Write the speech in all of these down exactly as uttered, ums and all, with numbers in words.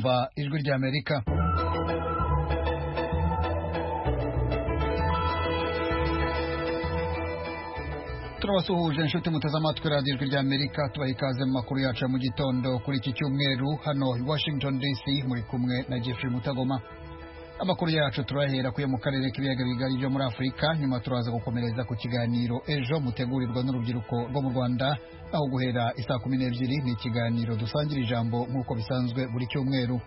kumva ijwi rya Amerika. Turabasuhuje inshuti muteze amatwi radiyo ijwi rya Amerika, tubaha ikaze mu makuru yacu mu gitondo kuri iki cyumweru hano i Washington D C, muri kumwe na Jeffrey Mutagoma. Amakuru yacu turahera kuye mu karere k'ibiyaga bigari byo muri Afurika, nyuma turaza gukomereza ku kiganiro ejo mutegurirwa n'urubyiruko rwo mu Rwanda, aho guhera isaa kumi n'ebyiri ni ikiganiro dusangira ijambo nk'uko bisanzwe buri cyumweru.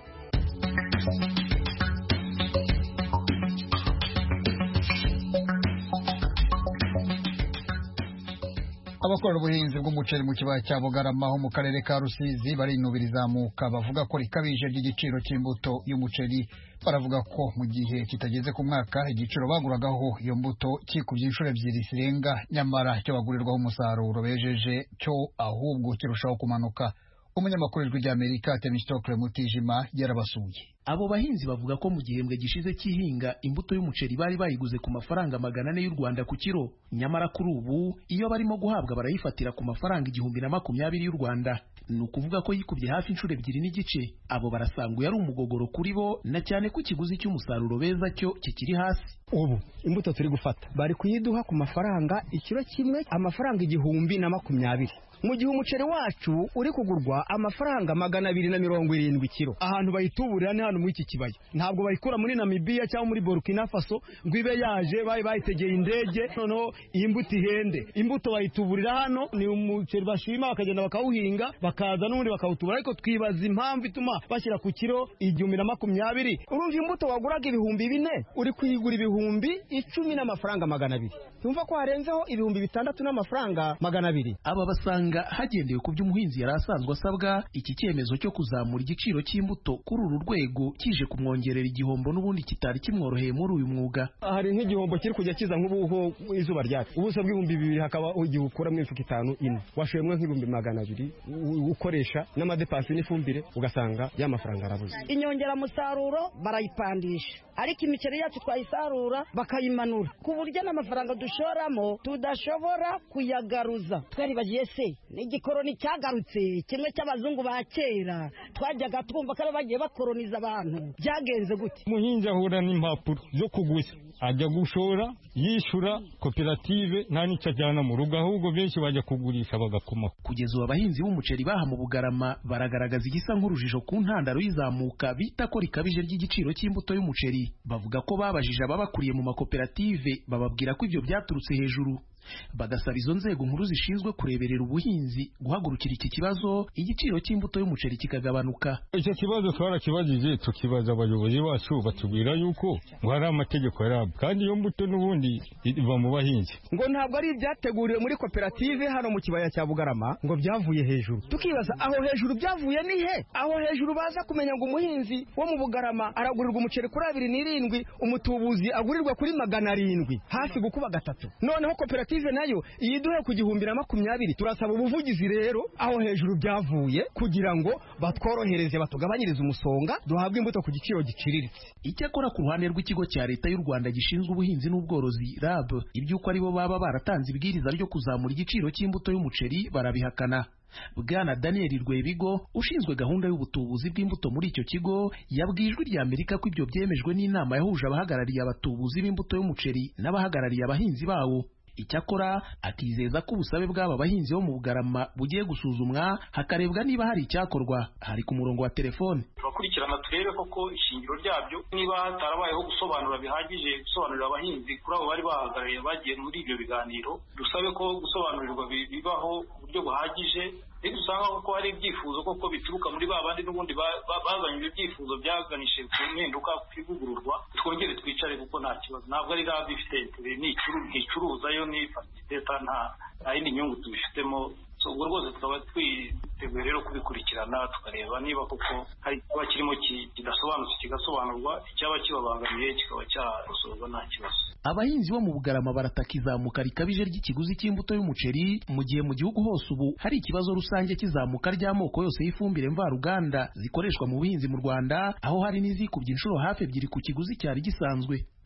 Abakora ubuhinzi bw'umuceri mu kibaya cya Bugarama ho mu karere ka Rusizi barinubira izamuka bavuga ko rikabije ry'igiciro cy'imbuto y'umuceri. Baravuga ko mu gihe kitageze ku mwaka igiciro baguragaho iyo mbuto kikubye inshuro ebyiri zirenga, nyamara cyo bagurirwaho umusaruro bejeje cyo ahubwo kirushaho kumanuka. Umunyamakuru w'ijwi rya Amerika Temistokle Mutijima yarabasuye. Abo bahinzi bavuga ko mu gihembwe gishize cy'ihinga imbuto y'umuceri bari bayiguze ku mafaranga magana ane y'u Rwanda ku kiro, nyamara kuri ubu iyo barimo guhabwa barayifatira ku mafaranga igihumbi na makumyabiri y'u Rwanda. Ni ukuvuga ko yikubye hafi inshuro ebyiri n'igice. Abo barasanguye ari umugogoro kuri bo, na cyane ko ikiguzi cy'umusaruro beza cyo kikiri hasi. Ubu imbuto turi gufata bari kuyiduha ku mafaranga ikiro kimwe amafaranga igihumbi na makumyabiri, mu gihe umuceri wacu uri kugurwa amafaranga magana abiri na mirongo irindwi kilo. Ahantu bayituburira ni hano muri iki kibaya, ntabwo bayikura muri Namibia cyangwa muri Burkina Faso ngo ibe yaje bayi bayitegeye indege noneho iyi mbuto ihende. Imbuto bayituburira hano, ni umuceri bashima bakagenda bakawuhinga bakaza n'ubundi bakawutubura, ariko twibaza impamvu ituma bashyira ku kiro igihumbi na makumyabiri. Urumva imbuto waguraga ibihumbi bine uri kuyigura ibihumbi icumi n'amafaranga magana abiri. Yumva ko harenzeho ibihumbi bitandatu n'amafaranga magana abiri. Aba basanga hagendewe ku by'umuhinzi yari asanzwe asabwa, iki cyemezo cyo kuzamura igiciro cy'imbuto kuri uru rwego kije kumwongerera igihombo n'ubundi kitari kimworoheye muri uyu mwuga. Hari nk'igihombo kiri kujya kiza nk'ubuho izuba ryacu, ubuso bw'ibihumbi bibiri hakaba igihe ukura mu mifuka itanu ine, washoyemwe nk'ibihumbi magana abiri ukoresha n'amadepasi n'ifumbire, ugasanga ya mafaranga arabuze. Inyongeramusaruro barayipandisha, ariko imiceri yacu twayisarura bakayimanura ku buryo n'amafaranga dushoramo tudashobora kuyagaruza. Twaribagiye se n'igikoroni cyagarutse kimwe cy'abazungu ba kera twajyaga twumva ko bagiye bakoroniza abantu, byagenze gute? Umuhinzi ahura n'impapuro zo kuguza, ajya gushora yishura koperative nta n'icyo ajyana mu rugo, ahubwo benshi bajya kugurisha bagakomaho. Kugeza ubu abahinzi b'umuceri baha mu Bugarama baragaragaza igisa nk'urujijo ku ntandaro y'izamuka bita ko rikabije ry'igiciro cy'imbuto y'umuceri. Bavuga ko babajije ababakuriye mu makoperative bababwira ko ibyo byaturutse hejuru, bagasaba izo nzego nkuru zishinzwe kureberera ubuhinzi guhagurukira iki kibazo, igiciro cy'imbuto y'umuceri kikagabanuka. Icyo kibazo twarakibajije tukibaza abayobozi bacu, batubwira yuko ngo hari amategeko yarabwo, kandi iyo mbuto n'ubundi iva mu bahinzi, ngo ntabwo ari ibyateguriwe muri koperative hano mu kibaya cya Bugarama, ngo byavuye hejuru. Tukibaza aho hejuru byavuye ni he? Aho hejuru baza kumenya ngo umuhinzi wo mu Bugarama aragurirwa umuceri kuri abiri n'irindwi, umutubuzi agurirwa kuri magana arindwi, hafi gukuba gatatu. Noneho koperative nayo iyiduhe ku gihumbi na makumyabiri. Turasaba ubuvugizi rero aho hejuru byavuye kugira ngo batworohereze batugabanyirize umusonga, duhabwe imbuto ku giciro giciriritse. Icyakora ku ruhande rw'ikigo cya leta y'u Rwanda gishinzwe ubuhinzi n'ubworozi R A B, iby'uko aribo baba baratanze ibwiriza ryo kuzamura igiciro cy'imbuto y'umuceri barabihakana. Bwana Daniel Rwebigo ushinzwe gahunda y'ubutubuzi bw'imbuto muri icyo kigo yabwiye ijwi rya Amerika ko ibyo byemejwe n'inama yahuje abahagarariye abatubuzi b'imbuto y'umuceri n'abahagarariye abahinzi bawo. Icyakora akizeza ko ubusabe bw'aba bahinzi bo mu Bugarama bugiye gusuzumwa hakarebwa niba hari icyakorwa. Hari ku murongo wa telefone. Turakurikirana turebe koko ishingiro ryabyo, niba hatarabayeho gusobanura bihagije gusobanurira abahinzi kuri abo bari bahagarariye bagiye muri ibyo biganiro. Dusabe ko gusobanurirwa bibaho uburyo buhagije, rero usanga ko hari ibyifuzo koko bituruka muri ba bandi n'ubundi bazanye ibyo byifuzo byaganishe ku mpinduka kwivugururwa. Twongere twicare kuko nta kibazo, ntabwo ari rabi ifite n'icuruza yo n'ifasiteta, nta yindi nyungu tubifitemo. So ubwo rwose tukaba twiteguye rero kubikurikirana tukareba niba koko hari ikiba kirimo kidasobanutse kigasobanurwa, icyaba kibabangamiye kikaba cyakosorwa nta kibazo. Abahinzi bo mu Bugarama barataka izamuka rikabije ry'ikiguzi cy'imbuto y'umuceri, mu gihe mu gihugu hose ubu hari ikibazo rusange cy'izamuka ry'amoko yose y'ifumbire mvaruganda zikoreshwa mu buhinzi mu Rwanda, aho hari n'izikubye inshuro hafi ebyiri ku kiguzi cyari gisanzwe.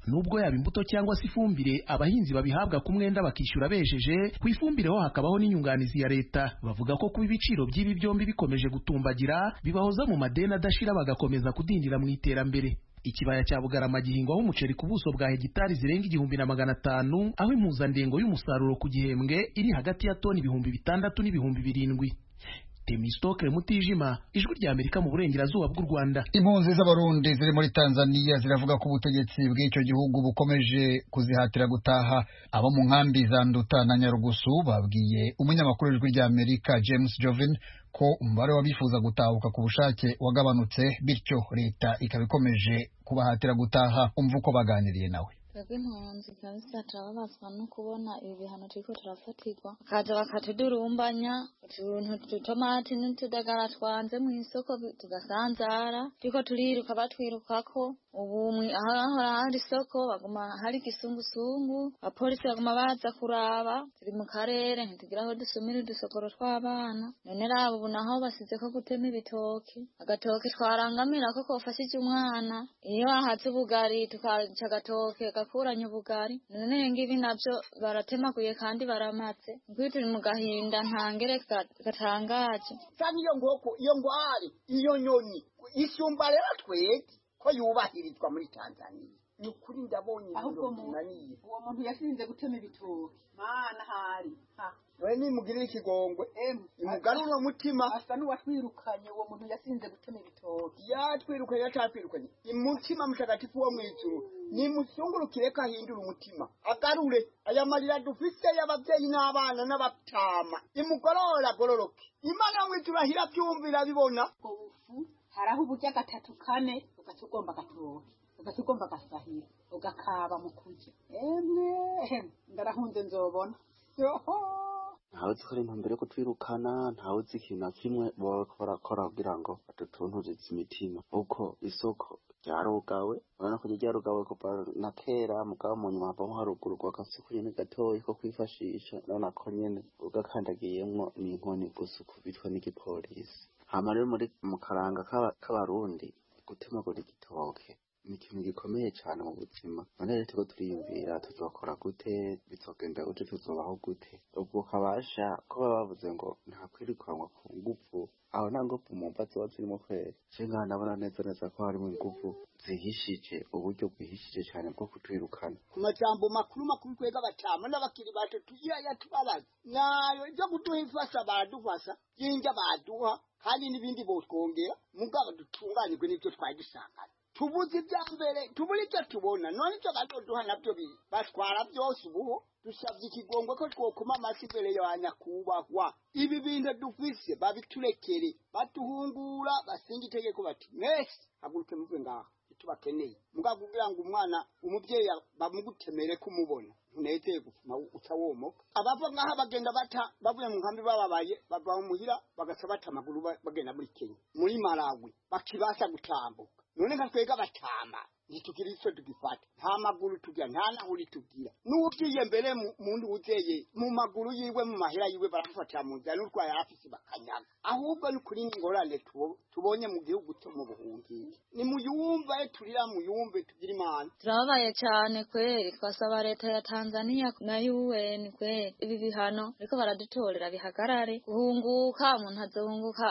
nubwo yaba imbuto cyangwa se ifumbire abahinzi babihabwa ku mwenda bakishyura bejeje, ku ifumbire ho hakabaho n'inyunganizi ya leta. Bavuga ko kuba ibiciro by'ibi byombi bikomeje gutumbagira bibahoza mu madeni adashira bagakomeza kudindira mu iterambere. Ikibaya cya Bugarama gihingwaho umuceri ku buso bwa hegitari zirenga igihumbi na magana atanu, aho impuzandengo y'umusaruro ku gihembwe iri hagati ya toni ibihumbi bitandatu n'ibihumbi birindwi. Temistoke Mutijima, Ijwi rya Amerika mu burengerazuba bw'u Rwanda. Impunzi z'abarundi ziri muri Tanzania ziravuga ko ubutegetsi bw'icyo gihugu bukomeje kuzihatira gutaha. Abo mu nkambi za Nduta na Nyarugusu babwiye umunyamakuru w'Ijwi rya Amerika James Jovin ko umubare w'abifuza gutahuka ku bushake wagabanutse, bityo leta ikaba ikomeje kubahatira gutaha. Umva uko baganiriye nawe. Twebwe impunzi kabisa turababazwa no kubona ibi bihano turiko turafatirwa, bakaza bakatudurumbanya utuntu ututomati n'utudagara twanze mu isoko tugasanzara, turiko turiruka batwirukako. Ubu ahahora hari isoko baguma hari igisungusungu, abapolisi baguma baza kuraba. Turi mu karere ntitugira aho dusumira udusokoro tw'abana, none rabo ubu naho basize ko gutema ibitoki. Agatoke twarangamira ko kofashije umwana, iyo ahatse ubugari tukaca agatoke gakuranya ubugari, none ngibi navyo baratemaguye kandi baramaze. Nk'uyu turi mu gahinda ntangere gatangaje. Kandi iyo ngoko iyo ngwari iyo nyoni isumba rero twege ko yubahirizwa muri Tanzania. Ni ukuri ndabonye ahubwo munaniye uwo muntu yasinze gutema ibitoki mana hari ha we ni mugirira ikigongwe imugarura umutima asa n'uwatwirukanye. Uwo muntu yasinze gutema ibitoki yatwirukanye yatwirukanye umutima mutagatifu wo mwijuru ni musungurukire kahindura umutima agarure aya marira dufise y'abavyeyi n'abana n'abatama imugorora gororoke Imana mwijuru ahira byumvira bibona ko bufu haraho uburya gatatu kane ugatugomba gatoki ugatugomba gasahira ugakaba mu kurya. Emwe ndarahunze nzobona yoho ntawe zikora intumbero yo kutwirukana, ntawe uzi ikintu na kimwe barakora kugira ngo badutunturitse imitima. Uko isoko ryarugawe, urabona ko ryarugawe kuva na kera, mugabo mu nyuma havamo haruguru rw'akasoko nyene gatoyi ko kwifashisha, urabona ko nyene ugakandagiyemwo n'inkoni gusa ukubitwa n'igipolisi. Hama rero muri mu karanga k'abarundi gutemagura igitoke ni ikintu gikomeye cyane mu buzima. None rero turiko turiyumvira tuzokora gute, bizogenda gute, tuzobaho gute. Ubwo kabasha ko baba bavuze ngo nta kwirikanwa ku nguvu, aho nta nguvu mu mva ziba zirimo kwera. Je ngaha ndabona neza neza ko harimo inguvu zihishije, uburyo bwihishije cyane bwo kutwirukana. Ku majambo makuru makuru kwega batama n'abakiri bato tugira yatubabaza nayo byo kuduhifasha badufasha yinja baduha kandi n'ibindi botwongera mugabo dutunganirwe n'ibyo twari dusangana. Tubuze ibyambere tuburi icyo tubona, none icyo bazoduha nabyo biri batwara byose. Ubu dusabye ikigongwe ko twokuma amasi imbere ya nyakubahwa. Ibi bintu dufise babiturekere, batuhungura basinga itegeko bati mwese haguruke muve ngaha tubakeneye. Mugabo kugira ngo umwana umubyeyi bamugutemere kumubona ntuneteye gufuma utawomoka. Abava ngaha bagenda bata bavuye mu nkambi bababaye bava mu muhira bagasa bata amaguru bagenda muri Kenya muri Malawi bakibasha gutambuka. None nka twega batama ntitukira iso tugifata nta maguru tugira nta nahuri tugira n'ugiye mbere mundi uzeye mu maguru yiwe mu mahera yiwe barafatira mu nzira n'urwaye afisi bakanyaga. Ahubwo ni kuri ngorane tubonye mu gihugu cyo mu buhungi ni muyumva turira muyumve tugira Imana. Turabaye cyane kweri, twasaba leta ya Tanzania na U N kweri ibi bihano ariko baradutorera bihagarare. Guhunguka umuntu azohunguka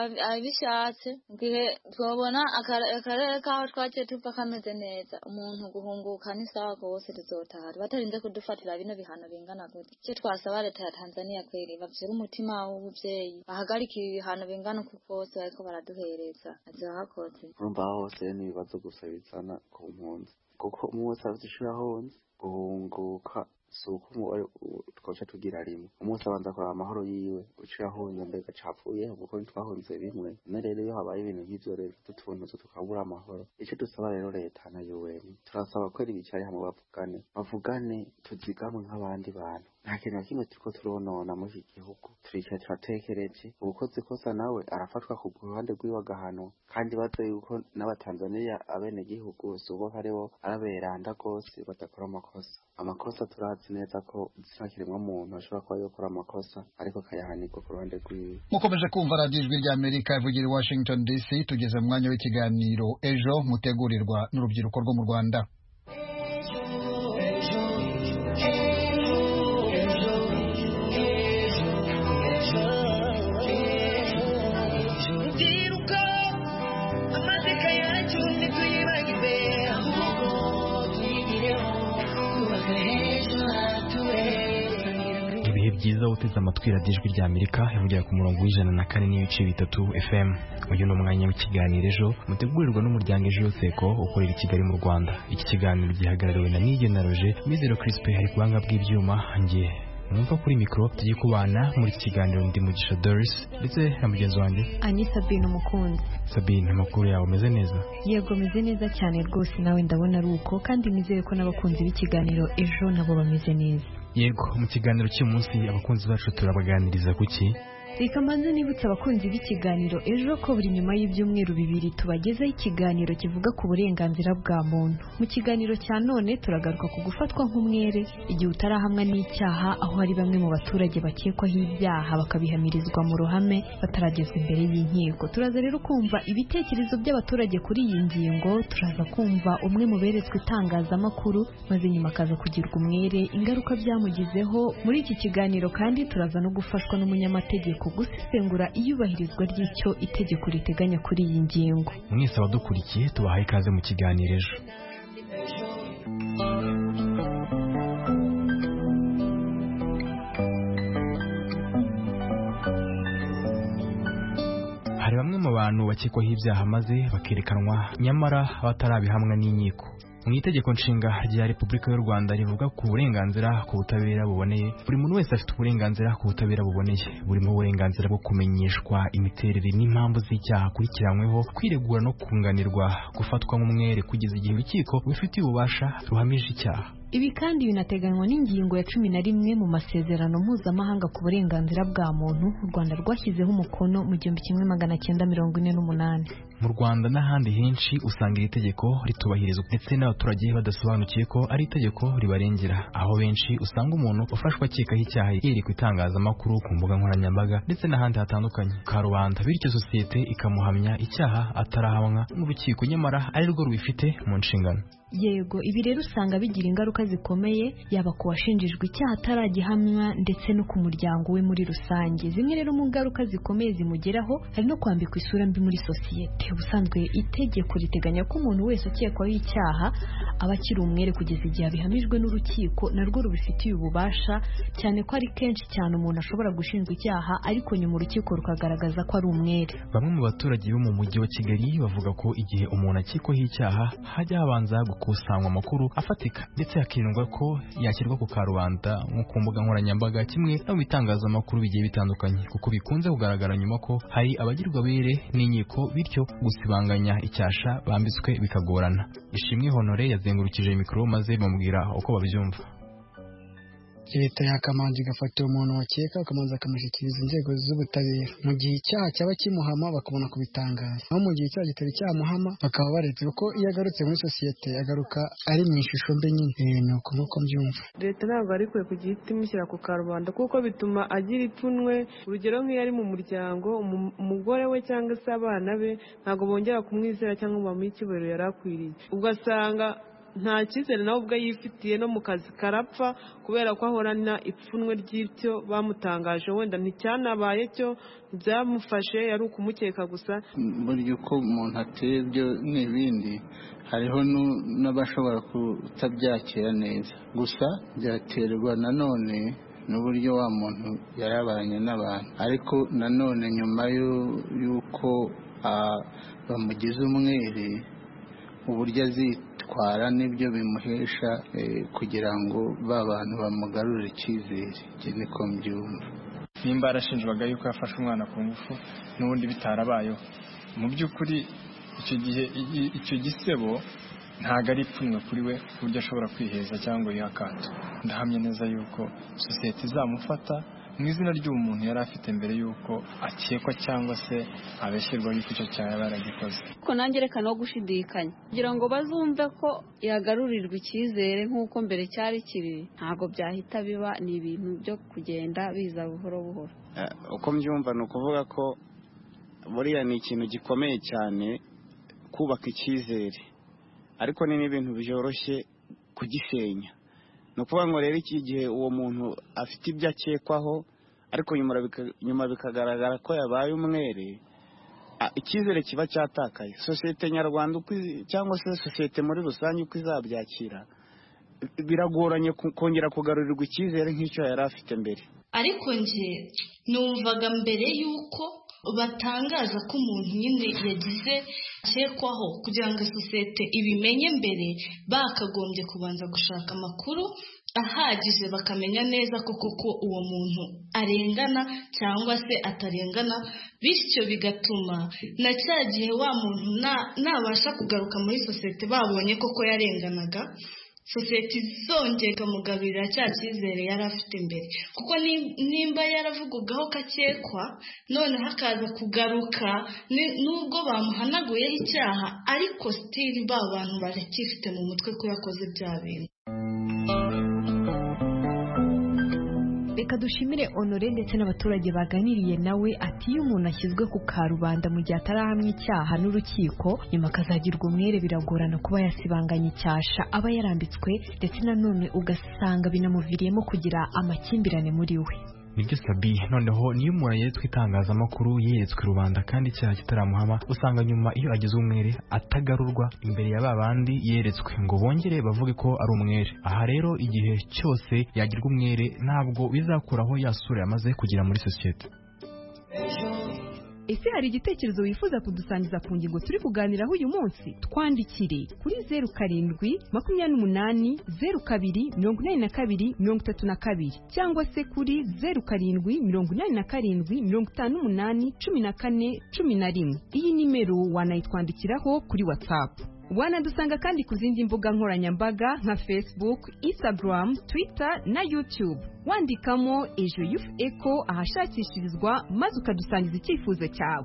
abishatse, ngihe twabona akarere kaho twagiye tuva kameze neza. Umuntu guhunguka ni sawa gose, tuzotaha batarinze kudufatira bino bihano bingana gute. Cyo twasaba leta ya Tanzania kweri bavira umutima w'ubuvyeyi, bahagarika ibi bihano bingana uko kose ariko baraduhereza azahakoze. Urumva hose ni ibibazo gusa bizana ku mpunzi, kuko umwe wese azishura honze guhunguka suko twacha tugira rimwe. Umunsi abanza kwa amahoro yiwe ucira honye mbega capfuye kuko ntwahonze bimwe. None rero iyo habaye ibintu nk'ivyo rero tutuntu tukabura amahoro. Ico dusaba rero leta na U N turasaba ko ibicari hamwe bavugane bavugane tuzigamwe nk'abandi bantu. Nta kintu na kimwe turiko turonona muri iki gihugu, turica turatekereje. Ubukoze kosa nawe arafatwa ku ruhande rw'iwe agahano, kandi baze yuko n'abatanzaniya abene gihugu subo haribo araberanda gose badakora amakosa. Amakosa turazi neza ko zisakiremwa muntu ashobora kuba yokora amakosa ariko kayahanirwa ku ruhande rw'iwe. Mukomeje kumva Radio Ijwi rya Amerika ivugira i Washington D C. Tugeze mu mwanya w'ikiganiro ejo mutegurirwa n'urubyiruko rwo mu Rwanda. byiza uteze amatwi radiyo ijwi rya Amerika ivugira ku murongo w'ijana na kane n'ibice bitatu F M. Uyu ni umwanya w'ikiganiro ejo mutegurirwa n'umuryango Ejo Yoseko ukorera i Kigali mu Rwanda. Iki kiganiro gihagarariwe na Nigena Roger, Mizero Crispin hari kubanga bw'ibyuma, njye mwumva kuri mikro tugiye kubana muri iki kiganiro ndi Mugisha Doris ndetse na mugenzi wanjye Ani Sabine umukunzi. Sabine, amakuru yawe ameze neza? Yego meze neza cyane rwose, nawe ndabona ari uko, kandi nizeye ko n'abakunzi b'ikiganiro ejo nabo bameze neza. Yego, mu kiganiro cy'uyu munsi abakunzi bacu turabaganiriza kuki? Reka mbanze nibutse abakunzi b'ikiganiro ejo ko buri nyuma y'ibyumweru bibiri tubagezaho ikiganiro kivuga ku burenganzira bwa muntu. Mu kiganiro cya none turagaruka ku gufatwa nk'umwere igihe utarahamwa n'icyaha, aho hari bamwe mu baturage bakekwaho ibyaha bakabihamirizwa mu ruhame bataragezwa imbere y'inkiko. Turaza rero kumva ibitekerezo by'abaturage kuri iyi ngingo, turaza kumva umwe mu beretswe itangazamakuru maze nyuma akaza kugirwa umwere, ingaruka byamugizeho. Muri iki kiganiro kandi turaza no gufashwa n'umunyamategeko gusesengura iyubahirizwa ry'icyo itegeko riteganya kuri iyi ngingo. Mwese abadukurikiye tubahaye ikaze mu kiganiro ejo. Hari bamwe mu bantu bakekwaho ibyaha maze bakerekanwa nyamara batarabihamwa n'inkiko. Mu itegeko nshinga rya Repubulika y'u Rwanda rivuga ku burenganzira ku butabera buboneye, buri muntu wese afite uburenganzira ku butabera buboneye, burimo uburenganzira bwo kumenyeshwa imiterere n'impamvu z'icyaha akurikiranyweho, kwiregura no kunganirwa, gufatwa nk'umwere kugeza igihe urukiko rubifitiye ububasha ruhamije icyaha. Ibi kandi binateganywa n'ingingo ya cumi na rimwe mu masezerano mpuzamahanga ku burenganzira bwa muntu u Rwanda rwashyizeho umukono mu gihumbi kimwe magana cyenda mirongo ine n'umunani. Mu Rwanda n'ahandi henshi usanga iri tegeko ritubahirizwa ndetse n'abaturage badasobanukiye ko ari itegeko ribarengera, aho benshi usanga umuntu ufashwe akekaho icyaha yerekwa itangazamakuru, ku mbuga nkoranyambaga ndetse n'ahandi hatandukanye ka rubanda, bityo sosiyete ikamuhamya icyaha atarahamwa n'urukiko nyamara ari rwo rubifite mu nshingano. Yego, ibi rero usanga bigira ingaruka zikomeye yaba ku washinjijwe icyaha ataragihamwa ndetse no ku muryango we muri rusange. Zimwe rero mu ngaruka zikomeye zimugeraho hari no kwambikwa isura mbi muri sosiyete. Ubusanzwe itegeko riteganya ko umuntu wese ukekwaho icyaha aba akiri umwere kugeza igihe abihamijwe n'urukiko narwo rubifitiye ububasha, cyane ko ari kenshi cyane umuntu ashobora gushinjwa icyaha ariko nyuma urukiko rukagaragaza ko ari umwere. Bamwe mu baturage bo mu mujyi wa Kigali bavuga ko igihe umuntu akekwaho icyaha hajya habanza gukusanywa amakuru afatika ndetse hakirindwa ko yashyirwa ku karubanda nko ku mbuga nkoranyambaga kimwe no mu bitangazamakuru bigiye bitandukanye, kuko bikunze kugaragara nyuma ko hari abagirwa bere n'inkiko, bityo gusibanganya icyasha bambitswe bikagorana. Ishimwe Honore yazengurukije mikoro maze bamubwira uko babyumva. Leta yakamanza igafata umuntu wakeka akamanza akamushyikiriza inzego z'ubutabera mu gihe icyaha cyaba kimuhama bakabona kubitangaza, aho mu gihe icyaha kitari cyamuhama bakaba baretse ko iyo agarutse muri sosiyete agaruka ari mu ishusho mbe nyine. Ni uko nk'uko mbyumva. Leta ntabwo ari kwe kugira iti imushyira ku karubanda kuko bituma agira ipfunwe. Urugero nk'iyo ari mu muryango, umugore we cyangwa se abana be ntabwo bongera kumwizera cyangwa bamuha icyubahiro yari akwiriye, ugasanga nta cyizere nawe ubwo yifitiye no mu kazi karapfa kubera ko ahorana ipfunwe ry'ibyo bamutangaje, wenda nticyanabaye cyo byamufashe yari ukumukeka gusa. Buryo uko umuntu ateye byo n'ibindi, hariho n'abashobora kutabyakira neza, gusa byaterwa nanone n'uburyo wa muntu yarabanye n'abantu, ariko nanone nyuma y'uko bamugize umwere uburyo azitwara nibyo bimuhesha kugira ngo ba bantu bamugarure icyizere. Iki niko mbyumva. Nimba arashinjwaga yuko yafashe umwana ku ngufu n'ubundi bitarabayeho, mu by'ukuri icyo gihe icyo gisebo ntabwo ari ipfunwe kuri we ku buryo ashobora kwiheza cyangwa yihakata. Ndahamya neza yuko sosiyete izamufata mu izina ry'umuntu yari afite mbere yuko akekwa cyangwa se abeshyirwa yuko icyo cyaha baragikoze. Ko nanjye reka no gushidikanya kugira ngo bazumve ko yagarurirwa icyizere nk'uko mbere cyari kiri, ntabwo byahita biba, ni ibintu byo kugenda biza buhoro buhoro. Uko mbyumva ni ukuvuga ko buriya ni ikintu gikomeye cyane kubaka icyizere, ariko ni n'ibintu byoroshye kugisenya. Ni ukuvuga ngo rero iki gihe uwo muntu afite ibyo akekwaho ariko nyuma bikagaragara ko yabaye umwere, icyizere kiba cyatakaye. Sosiyete nyarwanda cyangwa se sosiyete muri rusange uko izabyakira, biragoranye kongera kugarurirwa icyizere nk'icyo yari afite mbere. ariko nje numvaga mbere y'uko batangaza ko umuntu nyine yagize akekwaho kugira ngo sosiyete ibimenye mbere bakagombye kubanza gushaka amakuru ahagije bakamenya neza ko koko uwo muntu arengana cyangwa se atarengana, bityo bigatuma na cya gihe wa muntu nabasha kugaruka muri sosiyete babonye koko yarenganaga, sosiyete izongera ikamugarurira cya cyizere yari afite mbere. Kuko nimba yaravugagaho kakekwa none hakaza kugaruka nubwo bamuhanaguyeho icyaha, ariko sitiri ba bantu baracyifite mu mutwe ko yakoze bya bintu. Reka dushimire Honore ndetse n'abaturage baganiriye nawe ati iyo umuntu ashyizwe ku karubanda mu gihe atarahamya icyaha n'urukiko nyuma akazagirwa umwere biragorana kuba yasibanganya icyasha aba yarambitswe, ndetse nanone ugasanga binamuviriyemo kugira amakimbirane muri we. Nibyo Sabi, noneho niyo umuntu yeretswe itangazamakuru yeretswe rubanda kandi icyaha kitaramuhama, usanga nyuma iyo agize umwere atagarurwa imbere ya babandi yeretswe ngo bongere bavuge ko ari umwere. Aha rero igihe cyose yagirwa umwere ntabwo bizakuraho yasura yamaze kugira muri sosiyete. Ese hari igitekerezo wifuza kudusangiza ku ngingo turi kuganiraho uyu munsi? Twandikire kuri zeru karindwi makumyabiri n'umunani zeru kabiri mirongo inani na kabiri mirongo itatu na kabiri cyangwa se kuri zeru karindwi mirongo inani na karindwi mirongo itanu n'umunani cumi na kane cumi na rimwe. Iyi nimero wanayitwandikiraho kuri WhatsApp. Wanadusanga kandi ku zindi mbuga nkoranyambaga nka Facebook, Instagram, Twitter na YouTube. Wandikamo Ejo Youth Echo ahashakishirizwa maze ukadusangiza icyifuzo cyawe.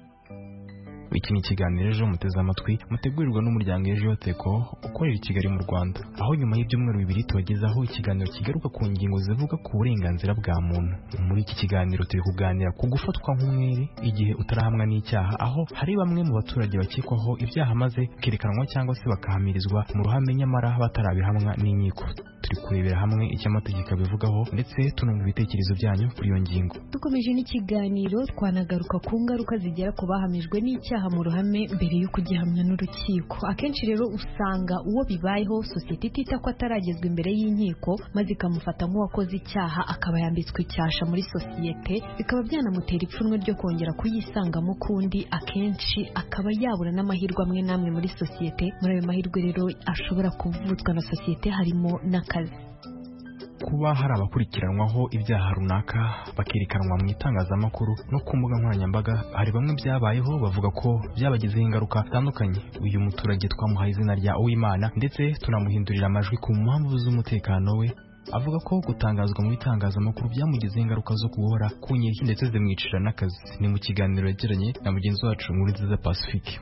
Iki ni ikiganiro Ejo muteze amatwi mutegurirwa n'umuryango Ejo Youth Echo ukorera i Kigali mu Rwanda, aho nyuma y'ibyumweru bibiri tubagezaho ikiganiro kigaruka ku ngingo zivuga ku burenganzira bwa muntu. Muri iki kiganiro turi kuganira ku gufatwa nk'umwere igihe utarahamwa n'icyaha, aho hari bamwe mu baturage bakekwaho ibyaha maze kerekanwa cyangwa se bakahamirizwa mu ruhame nyamara batarabihamwa n'inkiko. Turi kurebera hamwe icyo amategeko abivugaho ndetse tunumva ibitekerezo byanyu kuri iyo ngingo. Dukomeje n'ikiganiro twanagaruka ku ngaruka zigera ku bahamijwe n'icyaha mu ruhame mbere yo kugihamya n'urukiko. Akenshi rero usanga uwo bibayeho sosiyete itita ko ataragezwa imbere y'inkiko maze ikamufata nk'uwakoze icyaha akaba yambitswe icyasha muri sosiyete, bikaba byanamutera ipfunwe ryo kongera kuyisangamo kundi, akenshi akaba yabura n'amahirwe amwe namwe muri sosiyete. Muri ayo mahirwe rero ashobora kuvutswa na sosiyete harimo n'akazi. Kuba hari abakurikiranwaho ibyaha runaka bakerekanwa mu itangazamakuru no ku mbuga nkoranyambaga, hari bamwe byabayeho bavuga ko byabagizeho ingaruka zitandukanye. Uyu muturage twamuhaye izina rya Uwimana ndetse tunamuhindurira amajwi ku mpamvu z'umutekano we, avuga ko gutangazwa mu itangazamakuru byamugizeho ingaruka zo guhora ku nkeke ndetse zimwicira n'akazi. Ni mu kiganiro yagiranye na mugenzi wacu Nkurunziza Pacifique.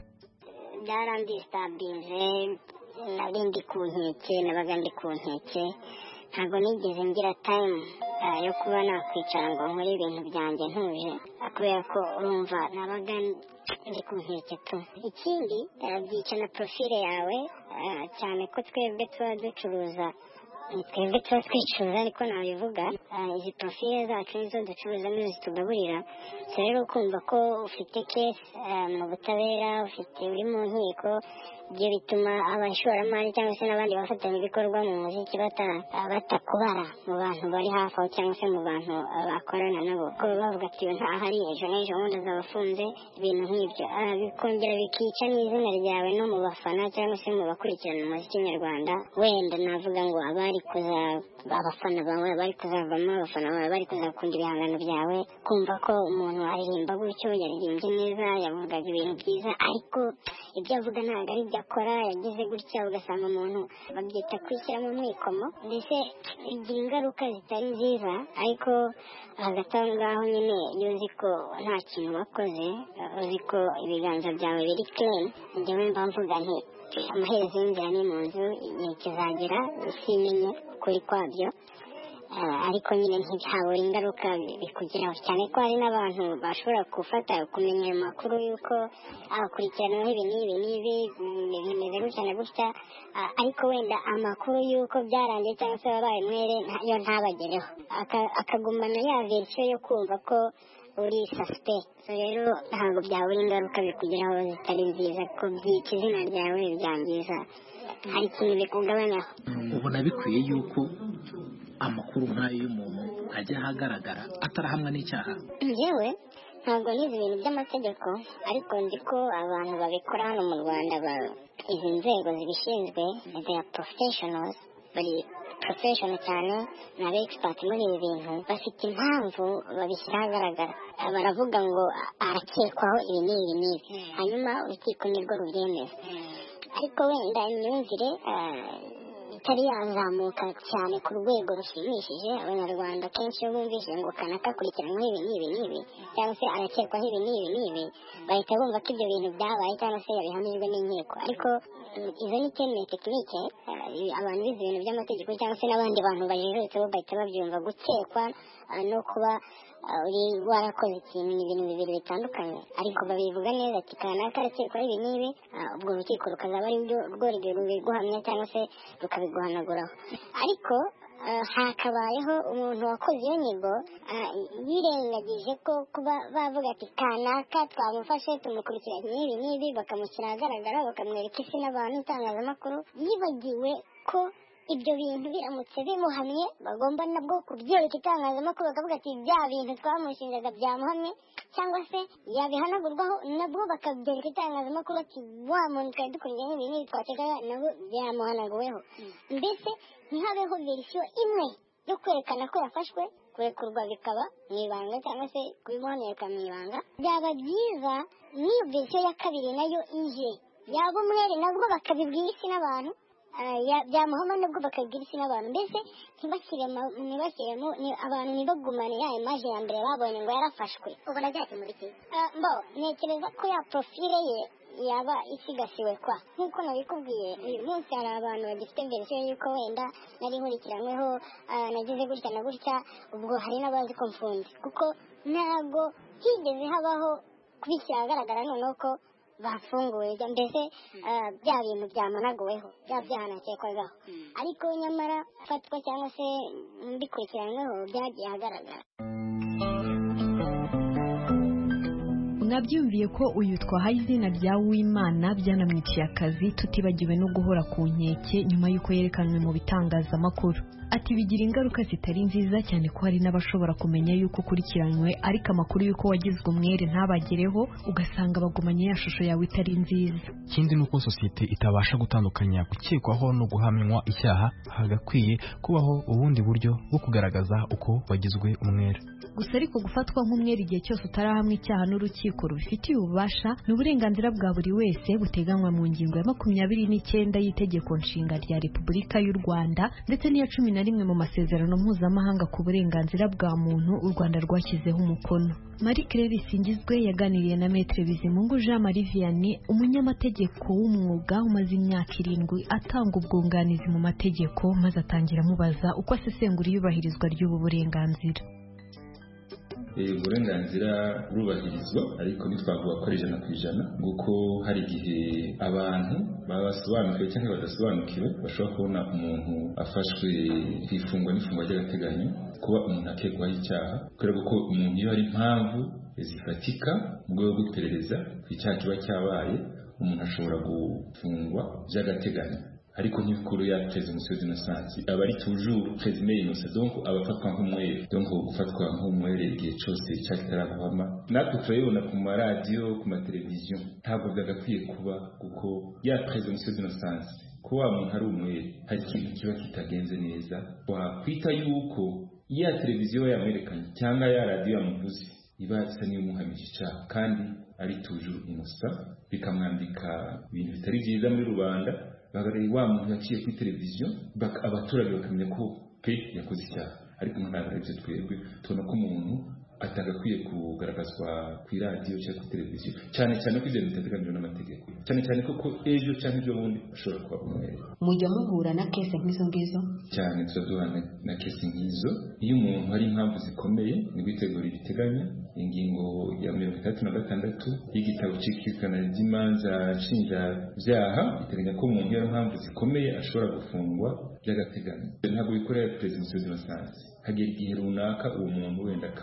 Byarandistabinze, nari ndi ku nkeke, nabaga ndi ku nkeke, ntabwo nigeze ngira time yo kuba nakwicara ngo nkore ibintu byanjye ntuje, kubera ko urumva nabaga ndi ku nkeke tu. Ikindi byica na profile yawe, cyane ko twebwe tuba ducuruza twebwe tuba twicuruza ariko nabivuga, izi profile zacu nizo ducuruza nizo zitugaburira. Rero kumva ko ufite case mu butabera, ufite uri mu nkiko, ibyo bituma abashoramari cyangwa se n'abandi bafatanya ibikorwa mu muziki batakubara mu bantu bari hafi aho cyangwa se mu bantu bakorana nabo, ko bavuga ati ntahari ejo n'ejo bundi azabafunze, ibintu nk'ibyo bikongera bikica n'izina ryawe no mu bafana cyangwa se mu bakurikirana umuziki nyarwanda. Wenda navuga ngo abari kuza abafana bawe bari kuzavamo abafana bawe bari kuzakunda ibihangano byawe, kumva ko umuntu aririmba gutyo yaririmbye neza yavugaga ibintu byiza, ariko ibyo avuga ntabwo ari ibyo akora, yagize gutya ugasanga umuntu babyita kwishyira mu mwikomo, ndetse bigira ingaruka zitari nziza. Ariko hagati aho ngaho nyine iyo uzi ko nta kintu wakoze, uzi ko ibiganza byawe biri clean, njyewe mba mvuga nti amaherezo y'inzira ni mu nzu, igihe kizagera isi imenye ukuri kwabyo. Ariko nyine ntihabura ingaruka bikugeraho, cyane ko hari n'abantu bashobora gufata kumenya ayo makuru y'uko akurikiranaho ibi n'ibi n'ibi bimeze gutya na gutya, ariko wenda amakuru y'uko byarangiye cyangwa se wabaye mwere yo ntabagereho, akagumana ya verisiyo yo kumva ko uri suspect. Rero ntabwo byabura ingaruka bikugeraho zitari nziza, ko byica izina ryawe byangiza, hari ikintu bikugabanyaho. Ubona bikwiye yuko amakuru nk'ayo y'umuntu ajya ahagaragara atarahamwa n'icyaha? Njyewe ntabwo nizi ibintu by'amategeko, ariko nzi ko abantu babikora hano mu Rwanda, izi nzego zibishinzwe they are professionals, bari professional cyane, ni aba expert muri ibi bintu, bafite impamvu babishyira ahagaragara. Baravuga ngo arakekwaho ibi n'ibi n'ibi, hanyuma urukiko nirwo rubyemeza. Ariko wenda imyumvire itari yazamuka cyane ku rwego rushimishije. Abanyarwanda kenshi iyo bumvise ngo kanaka akurikiranyweho ibi n'ibi n'ibi cyangwa se arakekwaho ibi n'ibi n'ibi, bahita bumva ko ibyo bintu byabaye cyangwa se yabihamijwe n'inkiko. Ariko izo ni teme tekinike, abantu bize ibintu by'amategeko cyangwa se n'abandi bantu bajijutse bo bahita babyumva. Gukekwa no kuba uri warakoze ikintu ni ibintu bibiri bitandukanye, ariko babivuga neza ati kanaka arakekwaho ibi n'ibi, ubwo urukiko rukazaba ari rwo rubiguhamya cyangwa se rukabiguhanaguraho. Ariko hakabayeho umuntu wakoze iyo nyigo yirengagije ko kuba bavuga ati kanaka twamufashe tumukurikiranye n'ibi n'ibi, bakamushyira ahagaragara bakamwereka isi n'abantu itangazamakuru, yibagiwe ko ibyo bintu biramutse bimuhamye bagomba nabwo kubyereka itangazamakuru, bakavuga ati bya bintu twamushinjaga byamuhamye, cyangwa se yabihanagurwaho nabwo bakabyereka itangazamakuru ati wa muntu twari dukurikiranye ibi n'ibi twakekaga nabo byamuhanaguweho. Mbese ntihabeho verisiyo imwe yo kwerekana ko yafashwe, kurekurwa bikaba mu ibanga cyangwa se kubimuhanereka mu ibanga. Byaba byiza n'iyo verisiyo ya kabiri nayo ije yaba umwere, nabwo bakabibwira isi n'abantu, byamuhama nabwo bakabwira isi n'abantu. Mbese ntibashyiremo abantu, ntibagumane ya imaje ya mbere babonye ngo yarafashwe. Ubona byakemura iki? Mbo ntekereza ko ya profile ye yaba isigasiwe kwa, nk'uko nabikubwiye uyu munsi hari abantu bagifite verisiyo y'uko wenda nari nkurikiranyweho nagize gutya na gutya, ubwo hari n'abazi ko mfunze, kuko ntabwo higeze habaho kubishyira ahagaragara noneho ko bafunguye, mbese bya bintu byamunaguweho, bya byahanakekwagaho. Ariko nyamara fatwa cyangwa se mbikurikiranyweho byagiye ahagaragara. mwabyumviye ko uyu twahaye izina rya Uwimana byanamwiciye akazi, tutibagiwe no guhora ku nkeke nyuma y'uko yerekanwe mu bitangazamakuru. Ati bigira ingaruka zitari nziza cyane ko hari n'abashobora kumenya yuko ukurikiranywe ariko amakuru y'uko wagizwe umwere ntabagereho, ugasanga bagumanye ya shusho yawe itari nziza. Ikindi nuko sosiyete itabasha gutandukanya gukekwaho no guhamywa icyaha, hagakwiye kubaho ubundi buryo bwo kugaragaza uko bagizwe umwere. Gusa ariko gufatwa nk'umwere igihe cyose utarahamwe icyaha n'urukiko rubifitiye ububasha ni uburenganzira bwa buri wese buteganywa mu ngingo ya makumyabiri n'icyenda y'itegeko nshinga rya Repubulika y'u Rwanda ndetse n'iya cumi na rimwe mu masezerano mpuzamahanga ku burenganzira bwa muntu u Rwanda rwashyizeho umukono. Marie Claire Singizwe yaganiriye na Maître Bizimungu Jean Marie Vianney, umunyamategeko w'umwuga umaze imyaka irindwi atanga ubwunganizi mu mategeko, maze atangira amubaza uko asesengura iyubahirizwa ry'ubu burenganzira. Uburenganzira burubahirizwa, ariko ntitwavuga ko ari ijana ku ijana, kuko hari igihe abantu baba basobanukiwe cyangwa badasobanukiwe bashobora kubona umuntu afashwe ku ifungwa n'ifungwa ry'agateganyo kuba umuntu akekwaho icyaha, kubera ko umuntu iyo hari impamvu zifatika mu rwego rwo guperereza ku icyaha kiba cyabaye, umuntu ashobora gufungwa by'agateganyo. Ariko n'ikuru ya presumption d'innocence aba ari toujours présumé innocent, donc abafatwa nk'umwere, donc gufatwa nk'umwere igihe cyose cyakitaraguhama. Natwe turayibona ku maradiyo, ku mateleviziyo, ntabwo byagakwiye kuba, kuko ya presumption d'innocence ko wa muntu ari umwere hari ikintu kiba kitagenze neza, wakwita yuko ya televiziyo yamwerekanye cyangwa ya radiyo yamuvuze iba isa n'iyumuhamije icyaha kandi ari toujours innocent, bikamwambika ibintu bitari byiza muri rubanda. Bagaragaye wa muntu yaciye kuri televiziyo, abaturage bakamenya ko pe yakoze icyaha, ariko ntabwo ari byo twebwe tubona ko umuntu atagakwiye kugaragazwa ku iradiyo cyangwa kuri televiziyo, cyane cyane ko ibyo bitateganyijwe n'amategeko, cyane cyane ko ejo cyangwa ibyo bundi ashobora kuba umwere. Mujya muhura na kese nk'izo ngizo? Cyane turaduhura na kese nk'izo. Iyo umuntu hari impamvu zikomeye ni gutegura ibiteganya ingingo ya mirongo itandatu na gatandatu y'igitabo cy'ikikana ry'imanza nshinjabyaha iteganya ko umuntu iyo impamvu zikomeye ashobora gufungwa by'agateganyo. Ntabwo bikorera presumption d'innocence, hagera igihe runaka uwo muntu wenda kabura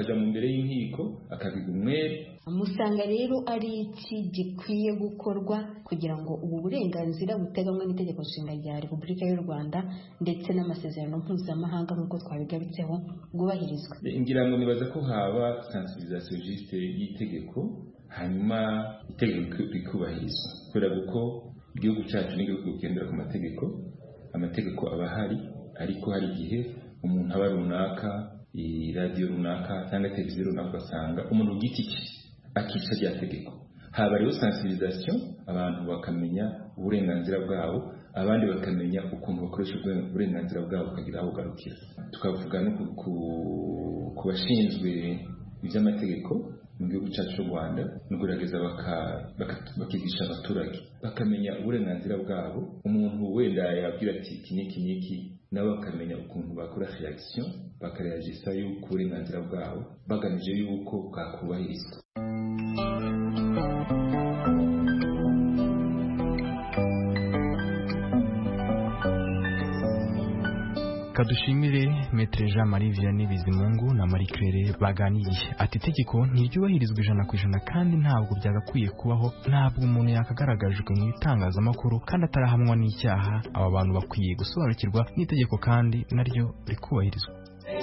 akaja mu mbere y'inkiko akabiga umwere. Musanga rero ari iki gikwiye gukorwa kugira ngo ubu burenganzira buteganywa n'itegeko nshinga rya Repubulika y'u Rwanda ndetse n'amasezerano mpuzamahanga nk'uko twabigarutseho bwubahirizwa? Ngira ngo nibaza ko haba sensibilisation juste y'itegeko hanyuma itegeko rikubahirizwa, kubera ko igihugu cyacu n'igihugu kigendera ku mategeko. Amategeko aba ahari, ariko hari igihe umuntu aba runaka, iradiyo runaka cyangwa televiziyo runaka ugasanga umuntu ugiti cye akica rya tegeko. Haba rero sensibilisation, abantu bakamenya uburenganzira bwabo, abandi bakamenya ukuntu bakoresha uburenganzira bwabo ukagira aho ugarukira. Tukavuga no ku bashinzwe iby'amategeko mu gihugu cyacu cy'u Rwanda, no kugerageza bakigisha abaturage bakamenya uburenganzira bwabo. Umuntu wenda yabwira ati iki n'iki n'iki, nabo bakamenya ukuntu bakora reaction, bakareagisa yuko uburenganzira bwabo bagamije yuko bwakubahirizwa. Kadushimire Maître Jean Marie Vianney Bizimungu na Marie Claire baganiriye ati itegeko ntiryubahirizwa ijana ku ijana kandi ntabwo byagakwiye kubaho, ntabwo umuntu yakagaragajwe mu itangazamakuru kandi atarahamwa n'icyaha. Aba bantu bakwiye gusobanukirwa n'itegeko kandi naryo rikubahirizwa.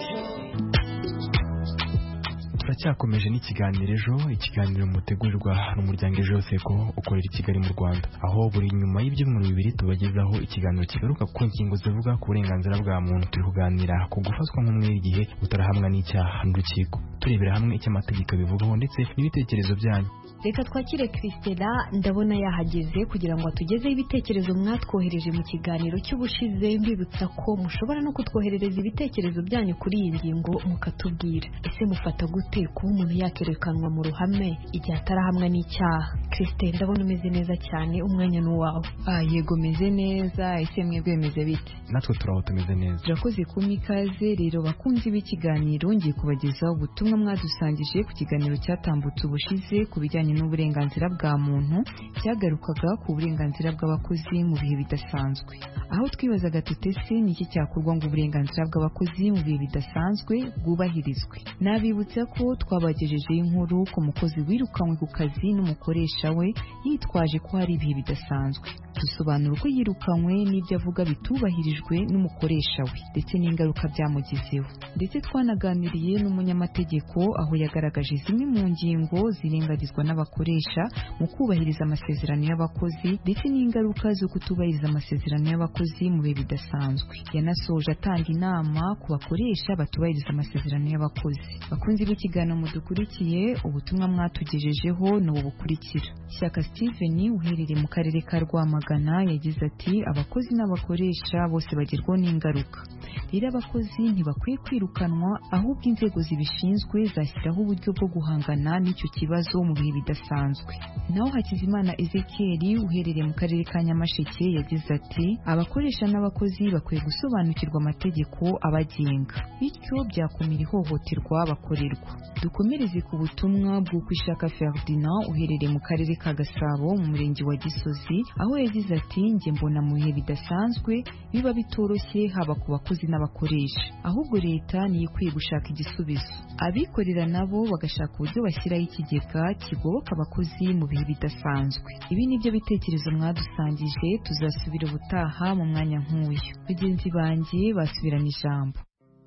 Turacyakomeje n'ikiganiro ejo, ikiganiro mutegurirwa n'umuryango Ejo Seko ukorera i Kigali mu Rwanda, aho buri nyuma y'ibyumweru bibiri tubagezaho ikiganiro kigaruka ku ngingo zivuga ku burenganzira bwa muntu. Turi kuganira ku gufatwa nk'umwere igihe utarahamwa n'icyaha n'urukiko, turebera hamwe icyo amategeko bivugaho ndetse n'ibitekerezo byanyu. Reka twakire Christela, ndabona yahageze kugira ngo atugezeho ibitekerezo mwatwohereje mu kiganiro cy'ubushize, mbibutsa ko mushobora no kutwoherereza ibitekerezo byanyu kuri iyi ngingo mukatubwira. Ese mufata gute kuba umuntu yakerekanwa mu ruhame igihe atarahamwa n'icyaha? Christela, ndabona umeze neza cyane, umwanya ni uwawe. Ah, yego meze neza. Ese mwebwe bimeze bite? Natwe turaho tumeze neza. Turakoze kumpa ikaze. Rero bakunzi b'ikiganiro, ngiye kubagezaho ubutumwa mwadusangije ku kiganiro cyatambutse ubushize ku bijyanye n'uburenganzira bwa muntu, cyagarukaga ku burenganzira bw'abakozi mu bihe bidasanzwe, aho twibazaga tutese niki cyakorwa ngo uburenganzira bw'abakozi mu bihe bidasanzwe bwubahirizwe. Nabibutsa ko twabagejejeho inkuru ku mukozi wirukanywe ku kazi n'umukoresha we yitwaje ko hari ibihe bidasanzwe. Dusobanura uko yirukanywe n'ibyo avuga bitubahirijwe n'umukoresha we ndetse n'ingaruka byamugizeho, ndetse twanaganiriye n'umunyamategeko aho yagaragaje zimwe mu ngingo zirengagizwa n'abakoresha mu kubahiriza amasezerano y'abakozi ndetse n'ingaruka zo kutubahiriza amasezerano y'abakozi mu bihe bidasanzwe. Yanasoje atanga inama ku bakoresha batubahiriza amasezerano y'abakozi. Bakunzi b'ikiganiro mudukurikiye, ubutumwa mwatugejejeho ni ubu bukurikira. Shyaka Steven uherereye mu karere ka Rwamagana yagize ati abakozi n'abakoresha bose bagerwaho n'ingaruka. Rero abakozi ntibakwiye kwirukanwa, ahubwo inzego zibishinzwe zashyiraho uburyo bwo guhangana n'icyo kibazo mu bihe bidasanzwe. Naho Hakizimana Ezekiel uherereye mu karere ka Nyamasheke yagize ati abakoresha n'abakozi bakwiye gusobanukirwa amategeko abagenga, bityo byakumira ihohoterwa bakorerwa. Dukomereze ku butumwa bw'Ukwishaka Ferdinand uherereye mu karere ka Gasabo mu murenge wa Gisozi, aho yagize ati njye mbona mu bihe bidasanzwe biba bitoroshye haba ku bakozi n'abakoresha, ahubwo leta niyo ikwiye gushaka igisubizo. Abikorera nabo bagashaka uburyo bashyiraho ikigega kigoboka abakozi mu bihe bidasanzwe. Ibi nibyo bitekerezo mwadusangije, tuzasubira ubutaha mu mwanya nk'uyu. Bagenzi banjye basubirana ijambo.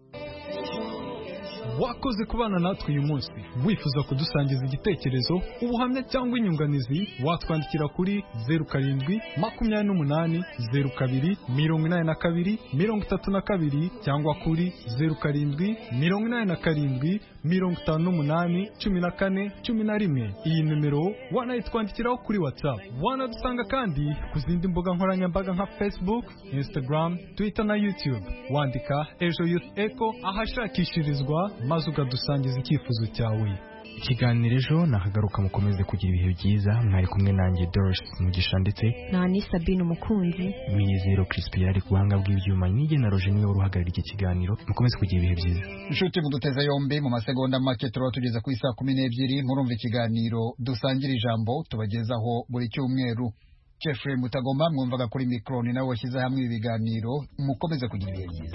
Wakoze kubana natwe uyu munsi. Wifuza kudusangiza igitekerezo, ubuhamya cyangwa inyunganizi, watwandikira kuri zeru karindwi makumyabiri n'umunani zeru kabiri mirongo inani na kabiri mirongo itatu na kabiri cyangwa kuri zeru karindwi mirongo inani na karindwi mirongo itanu n'umunani cumi na kane cumi na rimwe. Iyi nimero wanayitwandikiraho kuri WhatsApp. Wanadusanga kandi ku zindi mbuga nkoranyambaga nka Facebook, Instagram, Twitter na YouTube. Wandika Ejo Youth Echo ahashakishirizwa maze ukadusangiza icyifuzo cyawe. Ikiganiro ejo nakagaruka, mukomeze kugira ibihe byiza. Mwari kumwe nanjye Doris Mugisha ndetse na ni Sabine umukunzi Mizero Crispin ari kuhanga bw'ibyuma, nige na Roger niwe uruhagarira iki kiganiro. Mukomeze kugira ibihe byiza. Inshuti muduteza yombi, mu masegonda make turaba tugeza ku isaa kumi n'ebyiri murumva ikiganiro dusangira ijambo tubagezaho buri cyumweru. Jeffrey Mutagoma mwumvaga kuri mikro, ni nawe washyize hamwe ibi biganiro. Mukomeze kugira ibihe byiza.